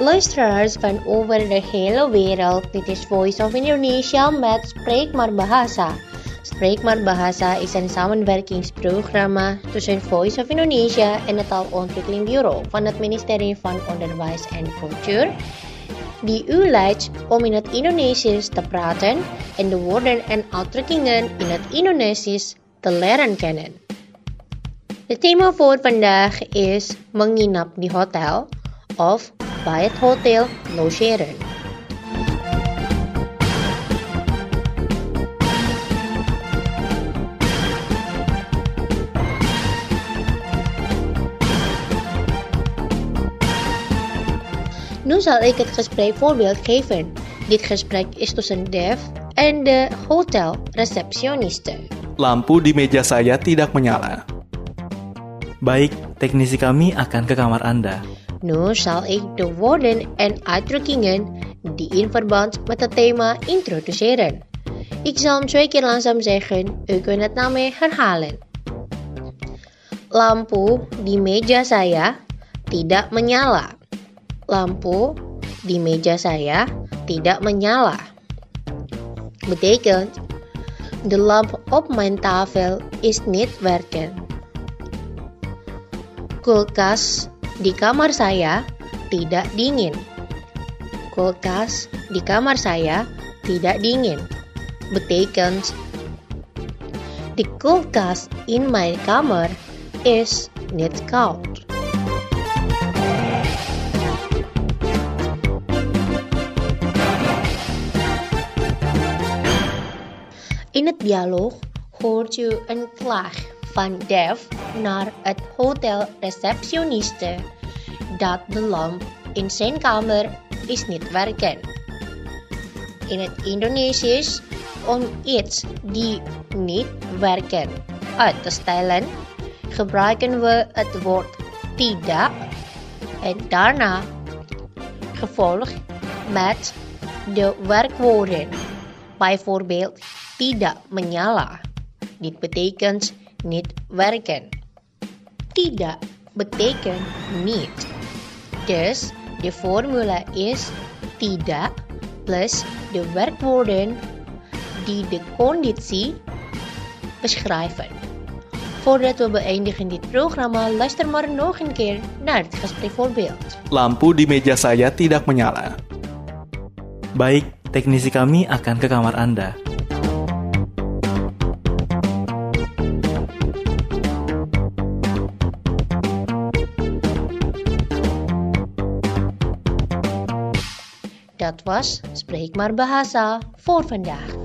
Luisteraars van over de hele wereld, dit is Voice of Indonesia met Spreek maar Bahasa. Spreek maar Bahasa is een samenwerkingsprogramma tussen Voice of Indonesia en het Taalontwikkelingbureau van het ministerie van Onderwijs en Cultuur, die u leidt om in het Indonesisch te praten en de woorden en uitdrukkingen in het Indonesisch te leren kennen. Het thema voor vandaag is menginap di hotel of bij het hotel logeren. Nu zal ik het gesprek voorbeeld geven. Dit gesprek is tussen Dev en de hotelreceptioniste. Lampu di meja saya tidak menyala. Baik, teknisi kami akan ke kamar Anda. Nu zal ik de woorden en uitdrukkingen die in verband met het thema introduceren. Ik zal hem 2 keer langzaam zeggen, u kunt het na mij herhalen. Lampu di meja saya tidak menyala. Lampu di meja saya tidak menyala. Betekent, de lamp op mijn tafel is niet werken. Kulkas di kamar saya tidak dingin. Kulkas di kamar saya tidak dingin. Betekent, the kulkas in my kamer is niet koud. In het dialoog hoort u een klaag van Dev naar het hotelreceptioniste dat de lamp in zijn kamer is niet werken. In het Indonesisch, om iets die niet werken uit te stellen, gebruiken we het woord tidak en daarna gevolgd met de werkwoorden. Bijvoorbeeld tidak menyala. Dit betekent niet werken. Tidak betekent niet. Dus de formule is tidak plus de werkwoorden die de conditie beschrijven. Voordat we beëindigen dit programma, luister maar nog een keer naar het gesprekvoorbeeld. Lampu di meja saya tidak menyala. Baik, teknisi kami akan ke kamar Anda. Dat was Spreek maar Bahasa voor vandaag.